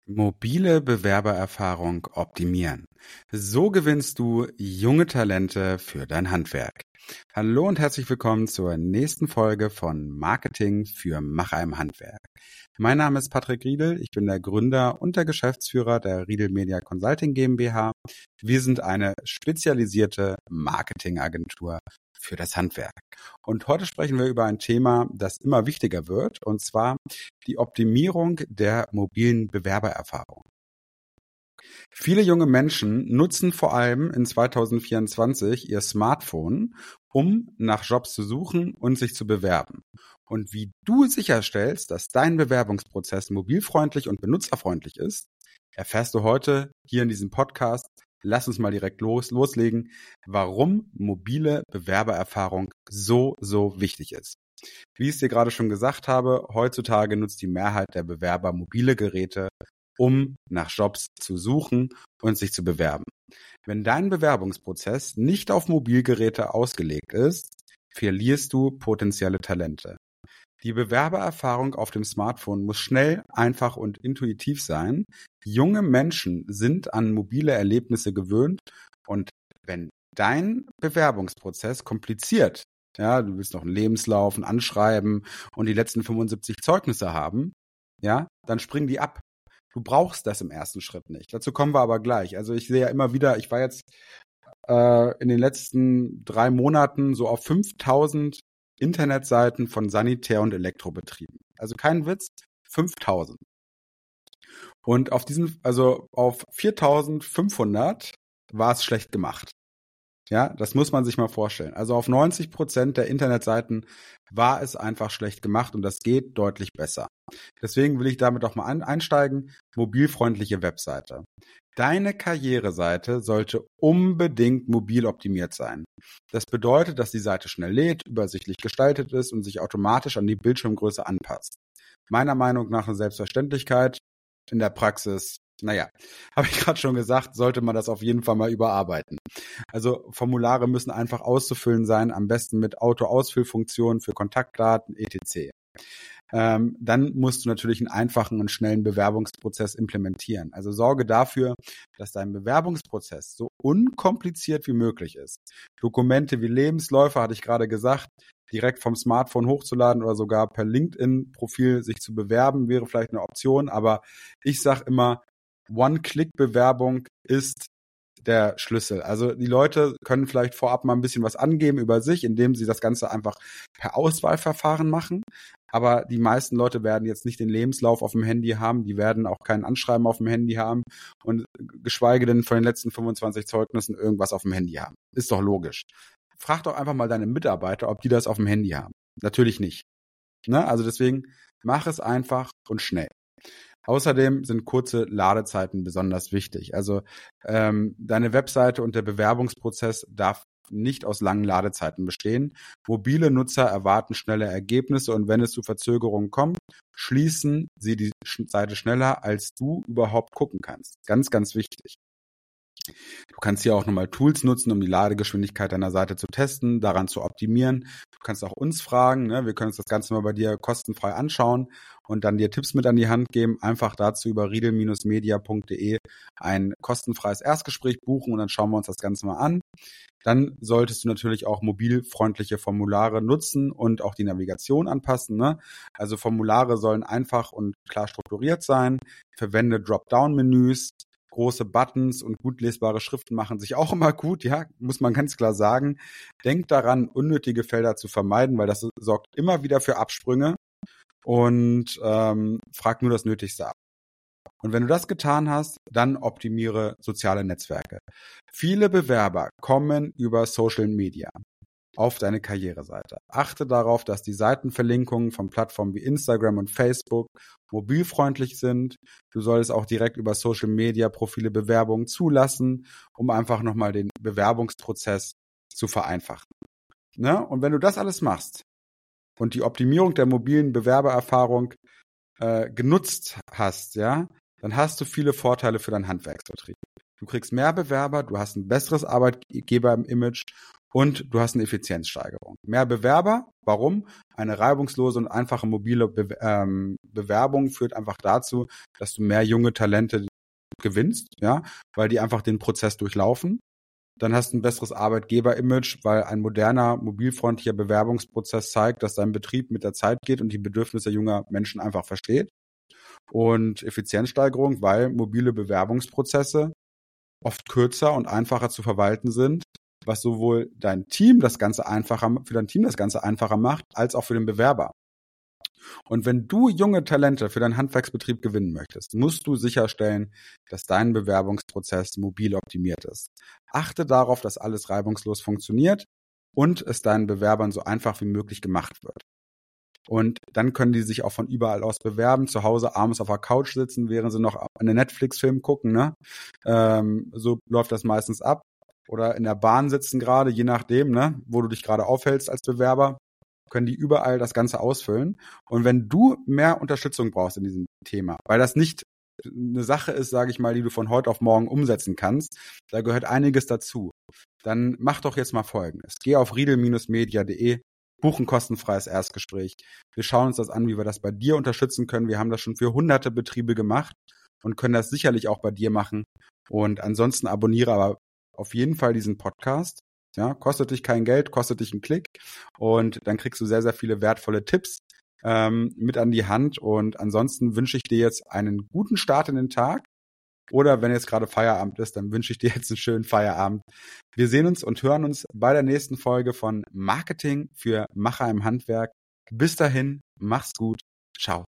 Mobile Bewerbererfahrung optimieren. So gewinnst du junge Talente für dein Handwerk. Hallo und herzlich willkommen zur nächsten Folge von Marketing für Macher im Handwerk. Mein Name ist Patrick Riedel, ich bin der Gründer und der Geschäftsführer der Riedel Media Consulting GmbH. Wir sind eine spezialisierte Marketingagentur für das Handwerk. Und heute sprechen wir über ein Thema, das immer wichtiger wird, und zwar die Optimierung der mobilen Bewerbererfahrung. Viele junge Menschen nutzen vor allem in 2024 ihr Smartphone, um nach Jobs zu suchen und sich zu bewerben. Und wie du sicherstellst, dass dein Bewerbungsprozess mobilfreundlich und benutzerfreundlich ist, erfährst du heute hier in diesem Podcast. Lass uns mal direkt loslegen, warum mobile Bewerbererfahrung so wichtig ist. Wie ich es dir gerade schon gesagt habe, heutzutage nutzt die Mehrheit der Bewerber mobile Geräte, um nach Jobs zu suchen und sich zu bewerben. Wenn dein Bewerbungsprozess nicht auf Mobilgeräte ausgelegt ist, verlierst du potenzielle Talente. Die Bewerbererfahrung auf dem Smartphone muss schnell, einfach und intuitiv sein. Junge Menschen sind an mobile Erlebnisse gewöhnt, und wenn dein Bewerbungsprozess kompliziert, ja, du willst noch einen Lebenslauf, ein Anschreiben und die letzten 75 Zeugnisse haben, ja, dann springen die ab. Du brauchst das im ersten Schritt nicht. Dazu kommen wir aber gleich. Also ich sehe ja immer wieder, ich war jetzt in den letzten 3 Monaten so auf 5000 Internetseiten von Sanitär- und Elektrobetrieben. Also kein Witz, 5000. Und auf 4500 war es schlecht gemacht. Ja, das muss man sich mal vorstellen. Also auf 90% der Internetseiten war es einfach schlecht gemacht, und das geht deutlich besser. Deswegen will ich damit auch mal einsteigen. Mobilfreundliche Webseite. Deine Karriereseite sollte unbedingt mobil optimiert sein. Das bedeutet, dass die Seite schnell lädt, übersichtlich gestaltet ist und sich automatisch an die Bildschirmgröße anpasst. Meiner Meinung nach eine Selbstverständlichkeit. In der Praxis, habe ich gerade schon gesagt, sollte man das auf jeden Fall mal überarbeiten. Also Formulare müssen einfach auszufüllen sein, am besten mit Auto-Ausfüllfunktionen für Kontaktdaten, etc. Dann musst du natürlich einen einfachen und schnellen Bewerbungsprozess implementieren. Also sorge dafür, dass dein Bewerbungsprozess so unkompliziert wie möglich ist. Dokumente wie Lebensläufe, hatte ich gerade gesagt, direkt vom Smartphone hochzuladen oder sogar per LinkedIn-Profil sich zu bewerben, wäre vielleicht eine Option. Aber ich sage immer, One-Click-Bewerbung ist der Schlüssel. Also die Leute können vielleicht vorab mal ein bisschen was angeben über sich, indem sie das Ganze einfach per Auswahlverfahren machen. Aber die meisten Leute werden jetzt nicht den Lebenslauf auf dem Handy haben, die werden auch kein Anschreiben auf dem Handy haben und geschweige denn von den letzten 25 Zeugnissen irgendwas auf dem Handy haben. Ist doch logisch. Frag doch einfach mal deine Mitarbeiter, ob die das auf dem Handy haben. Natürlich nicht. Also deswegen mach es einfach und schnell. Außerdem sind kurze Ladezeiten besonders wichtig. Also deine Webseite und der Bewerbungsprozess darf nicht aus langen Ladezeiten bestehen. Mobile Nutzer erwarten schnelle Ergebnisse, und wenn es zu Verzögerungen kommt, schließen sie die Seite schneller, als du überhaupt gucken kannst. Ganz, ganz wichtig. Du kannst hier auch nochmal Tools nutzen, um die Ladegeschwindigkeit deiner Seite zu testen, daran zu optimieren. Du kannst auch uns fragen, wir können uns das Ganze mal bei dir kostenfrei anschauen und dann dir Tipps mit an die Hand geben. Einfach dazu über riedel-media.de ein kostenfreies Erstgespräch buchen, und dann schauen wir uns das Ganze mal an. Dann solltest du natürlich auch mobilfreundliche Formulare nutzen und auch die Navigation anpassen. Also Formulare sollen einfach und klar strukturiert sein. Verwende Dropdown-Menüs. Große Buttons und gut lesbare Schriften machen sich auch immer gut, ja, muss man ganz klar sagen. Denk daran, unnötige Felder zu vermeiden, weil das sorgt immer wieder für Absprünge, und frag nur das Nötigste ab. Und wenn du das getan hast, dann optimiere soziale Netzwerke. Viele Bewerber kommen über Social Media auf deine Karriereseite. Achte darauf, dass die Seitenverlinkungen von Plattformen wie Instagram und Facebook mobilfreundlich sind. Du solltest auch direkt über Social Media Profile Bewerbungen zulassen, um einfach nochmal den Bewerbungsprozess zu vereinfachen. Und wenn du das alles machst und die Optimierung der mobilen Bewerbererfahrung genutzt hast, dann hast du viele Vorteile für deinen Handwerksbetrieb. Du kriegst mehr Bewerber, du hast ein besseres Arbeitgeber im Image und du hast eine Effizienzsteigerung. Mehr Bewerber, warum? Eine reibungslose und einfache mobile Bewerbung führt einfach dazu, dass du mehr junge Talente gewinnst, ja, weil die einfach den Prozess durchlaufen. Dann hast du ein besseres Arbeitgeber-Image, weil ein moderner, mobilfreundlicher Bewerbungsprozess zeigt, dass dein Betrieb mit der Zeit geht und die Bedürfnisse junger Menschen einfach versteht. Und Effizienzsteigerung, weil mobile Bewerbungsprozesse oft kürzer und einfacher zu verwalten sind, was sowohl für dein Team das Ganze einfacher macht, als auch für den Bewerber. Und wenn du junge Talente für deinen Handwerksbetrieb gewinnen möchtest, musst du sicherstellen, dass dein Bewerbungsprozess mobil optimiert ist. Achte darauf, dass alles reibungslos funktioniert und es deinen Bewerbern so einfach wie möglich gemacht wird. Und dann können die sich auch von überall aus bewerben, zu Hause abends auf der Couch sitzen, während sie noch einen Netflix-Film gucken, ne? So läuft das meistens ab. Oder in der Bahn sitzen gerade, je nachdem, ne, wo du dich gerade aufhältst als Bewerber, können die überall das Ganze ausfüllen. Und wenn du mehr Unterstützung brauchst in diesem Thema, weil das nicht eine Sache ist, sage ich mal, die du von heute auf morgen umsetzen kannst, da gehört einiges dazu, dann mach doch jetzt mal Folgendes. Geh auf riedel-media.de, buch ein kostenfreies Erstgespräch. Wir schauen uns das an, wie wir das bei dir unterstützen können. Wir haben das schon für hunderte Betriebe gemacht und können das sicherlich auch bei dir machen. Und ansonsten abonniere aber auf jeden Fall diesen Podcast. Ja, kostet dich kein Geld, kostet dich einen Klick. Und dann kriegst du sehr, sehr viele wertvolle Tipps mit an die Hand. Und ansonsten wünsche ich dir jetzt einen guten Start in den Tag. Oder wenn jetzt gerade Feierabend ist, dann wünsche ich dir jetzt einen schönen Feierabend. Wir sehen uns und hören uns bei der nächsten Folge von Marketing für Macher im Handwerk. Bis dahin, mach's gut. Ciao.